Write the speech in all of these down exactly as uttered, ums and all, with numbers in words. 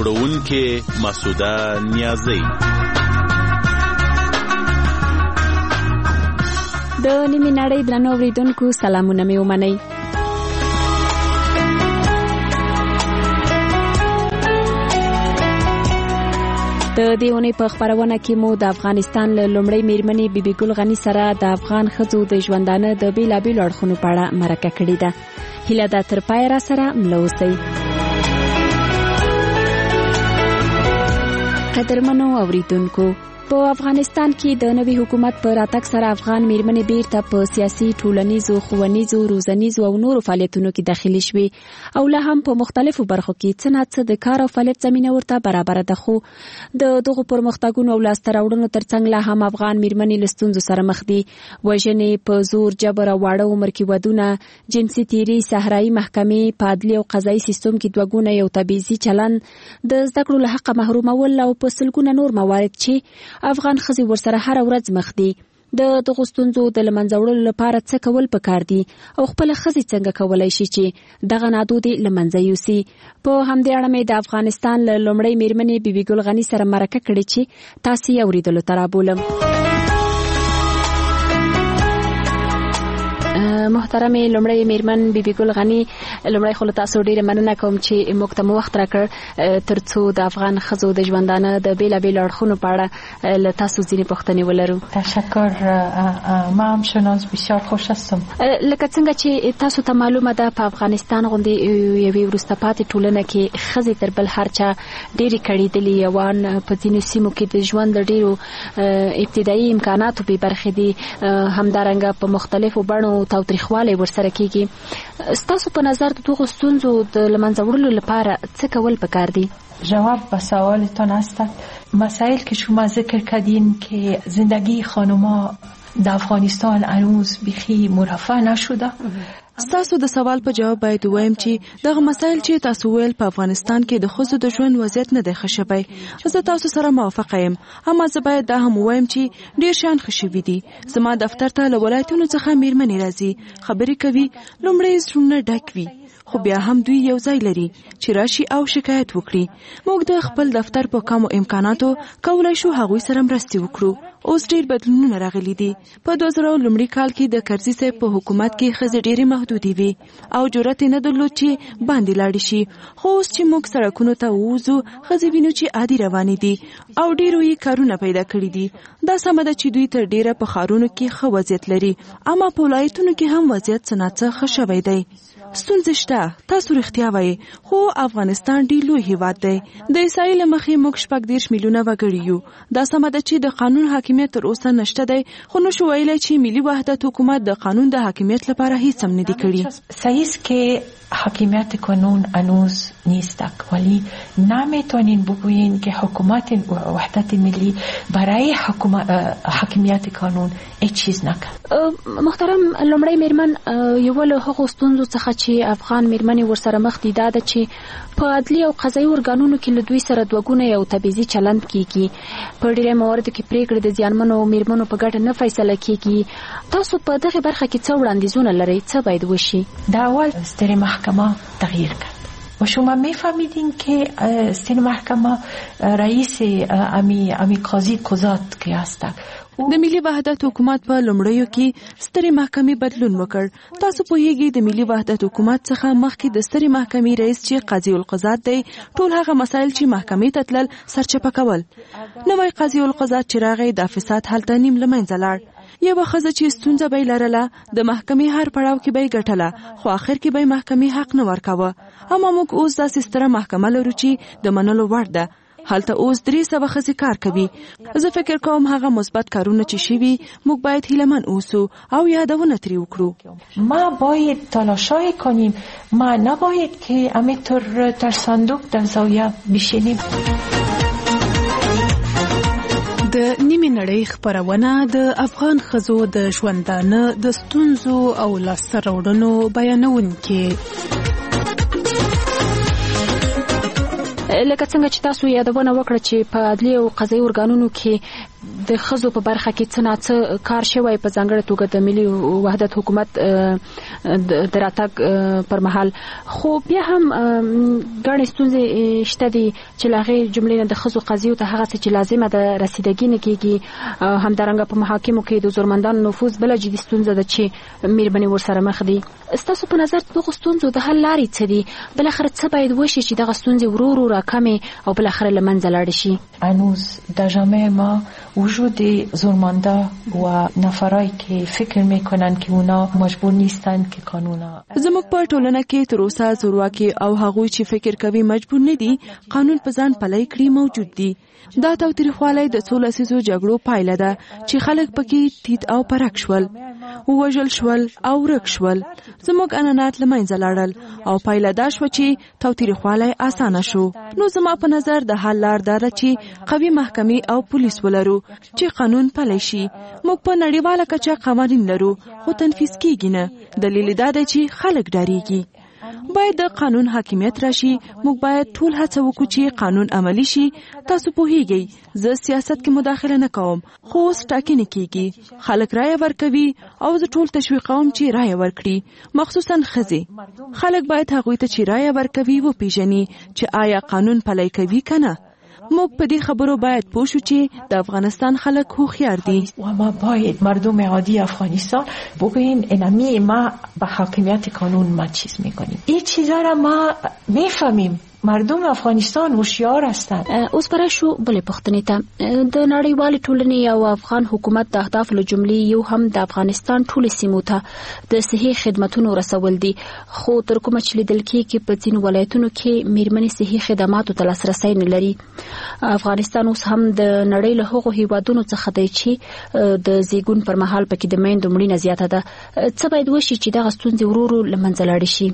جوړونکې مسعوده نیازی. د نیمې نړۍ درنو اوریدونکو سلامونه مې ومنئ. د دې اونۍ په خپرونه کې مو د افغانستان له لومړۍ میرمنې بیبي ګل غني سره د افغان ښځو د ژوندانه د بېلابېلو اړخونو په اړه مرکه کړې ده. هیله ده تر پایه را سره مله اوسئ. قدرمنو اوریدونکو، په افغانستان کې د نوي حکومت پر راتګ سره افغان میرمنې بیرته په سیاسي، ټولنیزو، ښوونیزو، روزنیزو او نورو فعالیتونو کې داخلي شوې او لا هم په مختلفو برخو کې څه نه څه د کار او فعالیت زمینه ورته برابره ده. خو د دغو پرمختګونو او لاسته راوړنو ترڅنګ لا هم افغان میرمنې له ستونزو سره مخ دي. وژنې، په زور، جبر او واړه عمر کې ودونه، جنسي تیري، صحرایي محکمې، په عدلي او قضایي سیستم کې دوه ګونه یو تبعیضي چلند، د زده کړو له حقه محرومول او په سلګونه نور موارد چې افغان ښځې ورسره هره ورځ مخ دي. د دغو ستونزو د له منځه وړلو لپاره څه کول پکار دي او خپله ښځې څنګه کولی شي چې دغه نادودې له منځه یوسي. په همدې اړه مې د افغانستان له لومړۍ میرمنې بیبي ګل غني سره مرکه کړې چې تاسې یې اورېدلو ته رابولم. محترمې لومړۍ میرمن بیبي ګل غني، لومړی خو له تاسو ډېره مننه کوم چې موږ ته مو وخت راکړ تر څو د افغان ښځو د ژوندانه د بېلابېلو اړخونو په اړه له تاسو ځینې پوښتنې ولرو. تشکر، ما هم شناس بسیار خوش هستم. لکه څنګه چې تاسو ته معلومه ده، په افغانستان غوندې یوې وروسته پاتې ټولنه کې ښځې تر بل هر چا ډېرې کړېدلې یوان په ځینو سیمو کې د ژوند د ډېرو ابتدایي امکاناتو بې برخې دي، همدارنګه په مختلفو بڼو تاوتریخوالی ورسره کېږي. ستاسو په نظر د دغو ستونزو د له منځه وړلو لپاره څه کول پکار دي؟ جواب به سوالتان است. مسائل که شما ذکر کردین که زندگی خانوما در افغانستان هنوز بیخی مرفع نشده. ستاسو د سوال په جواب باید وایم چې دغه مسایل چې تاسو ویل په افغانستان کې د ښځو د ژوند وضعیت نه دی ښه شوی. زه تاسو سره موافقه یم، اما زه باید دا هم ووایم چې ډېر شیان ښه شوي دي. زما دفتر ته له ولایتونو څخه میرمنې راځي، خبرې کوي، لومړی زړونه ډک وي، خو بیا هم دوی یو ځای لري چې راشي او شکایت وکړي. موږ د خپل دفتر په کمو امکاناتو کولای شو هغوی سره مرستې وکړو. اوس ډېر بدلونونه راغلي دي. په دوه زره لومړي کال کې د کرزي صاحب په حکومت کې ښځې ډېرې محدودې وي او جرأت یې نه درلود چې باندې لاړې شي. خو اوس چې موږ سړکونو ته ووځو، ښځې وینو چې عادي روانې دي او ډېرو یې کارونه پیدا کړي دي. دا سمه ده چې دوی تر ډېره په ښارونو کې ښه وضعیت لري، اما په ولایتونو کې هم وضعیت څه نه څه ښه شوی دی. ستونزې شته، تاسو رښتیا وایي، خو افغانستان ډېر لوی هیواد دی. د احصایې له مخې موږ شپږ دېرش میلیونه وګړي یو. دا سمه ده چې د قانون حاکمیت تر اوسه نشته دی، خو نشو ویلی چې ملي وحدت حکومت د قانون د حاکمیت لپاره هیڅ هم نه دي کړي. صحیح است که حاکمیت قانون هنوز نیست، ولی نمیتونین بگویین که حکومت وحدت ملی برای حاکمیت قانون هیڅ چیز نکرد. محترم لومړی میرمن، یو له هغو ستونزو څخه چې افغان میرمنې ورسره مخ دي دا ده چې په عدلي او قضایي ارګانونو کې له دوی سره دوه ګونه یو تبعیضي چلند کیږي. په ډېرو مواردو کې پریکړې د زیانمنو میرمنو په ګټه نه فیصله کیږي. تاسو په دغه برخه کې څه وړاندیزونه لرئ؟ څه باید وشي؟ د اول ستر محکمه تغییر کرد و شما میفهمیدین که ستر محکمه رئیس امی امی قاضی قضات که هست. د ملي وحدت حکومت په لومړیو کې سترې محکمې بدلون وکړ. تاسو پوهیږئ د ملي وحدت حکومت څخه مخکې د سترې محکمې رئیس چې قاضي القضات دی، ټول هغه مسایل چې محکمې ته تلل سرچپه کول. نوی قاضي القضات چې راغی، دا فساد هلته نیم له منځه لاړ. یوه ښځه چې ستونزه به یې لرله، د محکمې هر پړاو کې به یې ګټله، خو آخر کې به یې محکمې حق نه ورکاوه. اما موږ اوس داسې ستره محکمه لرو چې د منلو وړ ده. هلته اوس درې سوه ښځې کار کوي. زه فکر کوم هغه مثبت کارونه چې شوي، موږ باید هیلهمن اوسو او یادونه ترې وکړو. ما باید تلاشای کنیم، ما نباید که همینطور تر صندوق در زاویه بشینیم. د نیمې نړۍ خپرونه د افغان ښځو د ژوندانه د ستونزو او لاسته راوړنو بیانونکې. لکه څنګه چې تاسو یادونه وکړه چې په عدلي او قضایي ارګانونو کې د ښځو په برخه کې څه ناڅه کار شوی په ځانګړې توګه د ملي وحدت حکومت د راتګ پر مهال، خو بیا هم ګڼې ستونزې شته دي چې له هغې جملې نه د ښځو قضیو ته هغه څه چې لازمه ده رسیدګي نه کېږي. همدارنګه په محاکمو کې د زورمندانو نفوذ بله جدي ستونزه ده چې مېرمنې ورسره مخ دي. ستاسو په نظر دغو ستونزو د حل لارې څه دي؟ بالاخره څه باید وشي چې دغه ستونزې ورو ورو راکمې او بالاخره له منځه لاړې شي؟ هنوز در جامعه ما وجود زورمنده و نفرایی که فکر میکنن که اونا مجبور نیستن که قانونا. زموږ په ټولنه کې تر اوسه زورواکي او هغوی چې فکر کوي مجبور نه دي قانون په ځان پلی کړي موجود دي. دا تاوتریخوالی د څو لسیزو جګړو پایله ده چې خلک پکې تیت او پرک شول، ووژل شول او ورک شول. زموږ عنعنات له منځه لاړل او پایله دا شوه چې تاوتریخوالی اسانه شو. نو زما په نظر د حل لار دا ده چې قوي محکمې او پولیس ولرو چې قانون پلی شي. موږ په نړیواله کچه قوانین لرو خو تنفیذ کیږي نه. دلیل دا دی چې خلک ډاریږي. باید د قانون حاکمیت راشي. موږ باید ټول هڅه وکړو چې قانون عملی شي. تاسو پوهیږئ زه سیاست کې مداخله نه کوم، خو اوس ټاکنې کیږي، خلک رایه ورکوي او زه ټول تشویقوم چې رایه ورکړي، مخصوصا ښځې. خلک باید هغوی ته چې رایه ورکوي وپیژني چې آیا قانون پلی کوي که نه. موږ په دې خبرو باید پوه شو چې د افغانستان خلک هوښیار دي و ما باید مردم عادی افغانستان بگوییم انمی ما به حاکمیت قانون ما چیز میکنیم. این چیزا را ما میفهمیم. مردم افغانستان هوښیار هستند. اوس پر شو بلې پښتنې ته د نړیوالې ټولنې او افغان حکومت د اهدافو له جملې یو هم د افغانستان ټولې سیمو ته د صحي خدماتونو رسول دي، خو تر کومه چې لیدل کېږي په ځینو ولایتونو کې مېرمنې صحي خدماتو ته لاسرسی نه لري. افغانستان اوس هم د نړۍ له هغو هیوادونو څخه دی چې د زیږون پر مهال پکې د میندو مړینه زیاته ده. څه باید وشي چې دغه ستونزې ورو ورو له منځه لاړې شي؟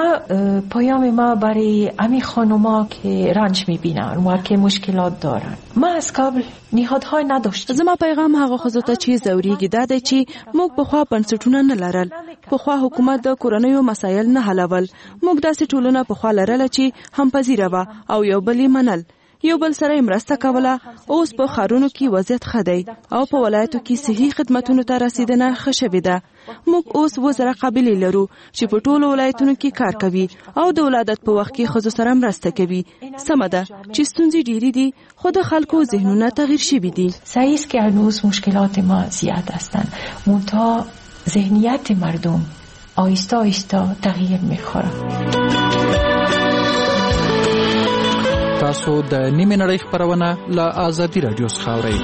ما پیام ما برای همین خانوما که رنج میبینن و که مشکلات دارن، ما از قبل نهادهای نداشتیم. زما پیغام هغه ښځو ته چې ځورېږي دا دی چې موږ پخوا بنسټونه نه لرل، پخوا حکومت د کورنیو مسایل نه حلول. موږ داسې ټولنه پخوا لرله چې همپذیره وه او یو بل یې منل، یو بل سره مرسته کوله. اوس په ښارونو کې وضعیت ښه دی او په ولایتو کې صحي خدمتونو ته رسیدنه ښه شوې ده. موږ اوس وزره قابلې لرو چې په ټولو ولایتونو کې کار کوي او د ولادت په وخت کې ښځو سره مرسته کوي. سمه ده چې ستونزې ډېرې دي خو د خلکو ذهنونه تغییر شوي دي. صحیح است که هنوز مشکلات ما زیاد هستند، منتها ذهنیت مردم آهسته آهسته تغییر می‌خوره. تاسو د نیمه نړۍ خبرونه له آزادي رادیو څخه اورئ.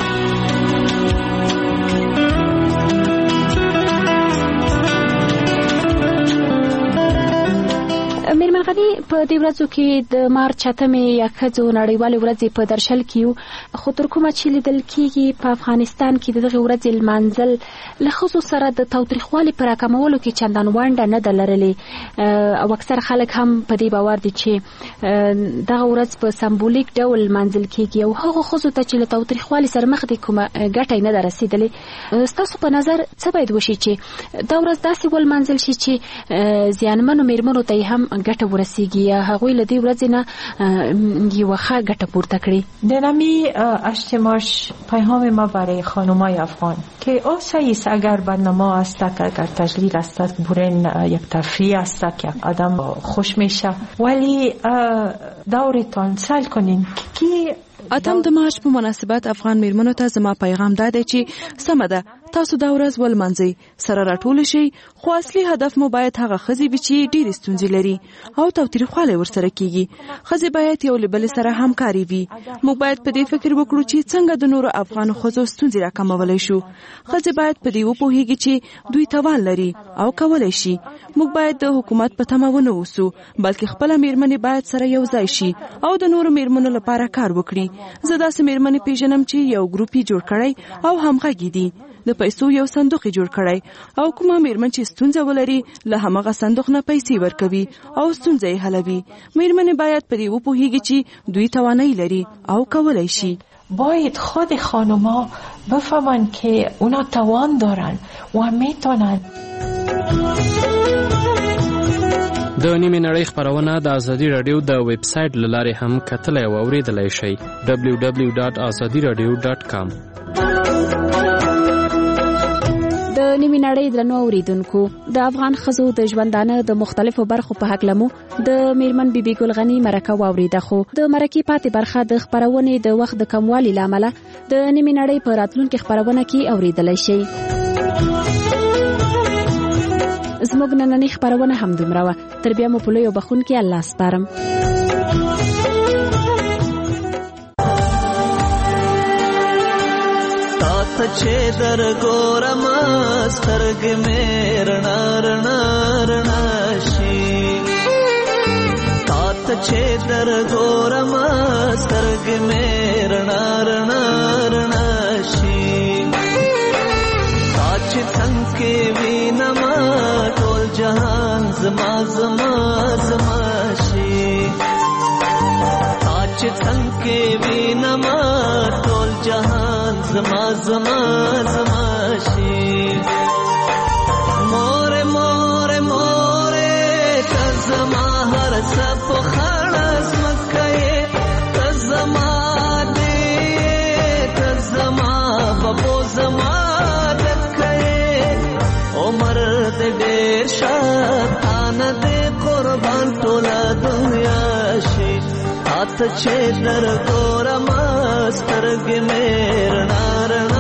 میرمن غني په دې ورځو کې د مارچ اتمې یا ښځو نړیوالې ورځې په درشل کې یو، خو تر کومه چې لیدل کېږي په افغانستان کې د دغې ورځې لمانځل له ښځو سره د تاوتریخوالي په راکمولو کې چندان ونډه نه ده لرلې، او اکثر خلک هم په دې باور دي چې دغه ورځ په سمبولیک ډول لمانځل کېږي او هغو ښځو ته چې له تاوتریخوالي سره مخ دي کومه ګټه یې نه ده رسېدلې. ستاسو په نظر څه باید وشي چې دا ورځ داسې ولمانځل شي چې زیانمنو مېرمنو ته یې هم ګټه ورسیږي یا هغوی له دې ورځې نه یوه ښه ګټه پورته کړي؟ در نمی هشت مارچ پیغام ما برای خانمای افغان که آسایی است اگر برنامه است، اگر تجلیل است، برین یک تفریح است که آدم خوش میشه، ولی دورتان سل کنین که اتم د مارچ په مناسبت افغان میرمنو ته زما پیغام دا دی چې سمه ده تاسو دا ورځ ولمانځئ، سره راټول شئ، خو اصلي هدف مو باید هغه ښځې وي چې ډېرې ستونزې لري او تاوتریخوالی ورسره کېږي. ښځې باید یو له بلې سره همکاري وي. موږ باید په دې فکر وکړو چې څنګه د نورو افغانو ښځو ستونزې راکمولی شو. ښځې باید په دې وپوهېږي چې دوی توان لري او کولی شي. موږ باید د حکومت په تمه ونه اوسو، بلکې خپله میرمنې باید سره یو ځای شي او د نورو میرمنو لپاره کار وکړي. زه داسې میرمنې پیژنم چې یو ګروپ یې جوړ کړی او همغږي دي، د پیسو یو صندوق جوړ کړی او کومه میرمن چې ستونزه ولري له همغه صندوق نه پیسې ورکوي او ستونزه یې حلوي. میرمنې باید په دې وپوهېږي چې دوی توانایی لري او کولی شي. باید خود خانوما بفهمن که اونا توان دارن و میتونن. د نیمه نړۍ خبرونه د آزادي رادیو د ویب سټ له لارې هم کتلای او اوریدلای شئ. دبلیو دبلیو دبلیو ډاټ ازادي رادیو ډاټ کام د نیمې نړۍ درنو اوریدونکو د افغان ښځو د ژوندانه د مختلفو برخو په هکله مو د میرمن بیبي ګلغني مرکه واوریده، خو د مرکې پاتې برخه د خپرونې د وخت د کموالي له امله د نیمې نړۍ په راتلونکي خپرونه کې اوریدلی شئ. زموږ نننۍ خپرونه همدومره وه. تر بیا مو په لوی او بخښونکي الله سپارم. چې در ګورم سترګې مې رڼا رڼا رڼا شي، تا ته چې در ګورم سترګې مې رڼا رڼا رڼا شي، تا چې څنګه کې وینم ټول جهان زما زما زما شي، تا چې څنګه کې وینم ټول جهان زما زما زما شي. مور مور مور ته زما هر څه په خړس مکه ته زما دې ته زما بابو زما دکه عمر دې ډېر شاتان دې قربان ټول دنیا شي، ات چې در ګورم سترګې مې رڼا رڼا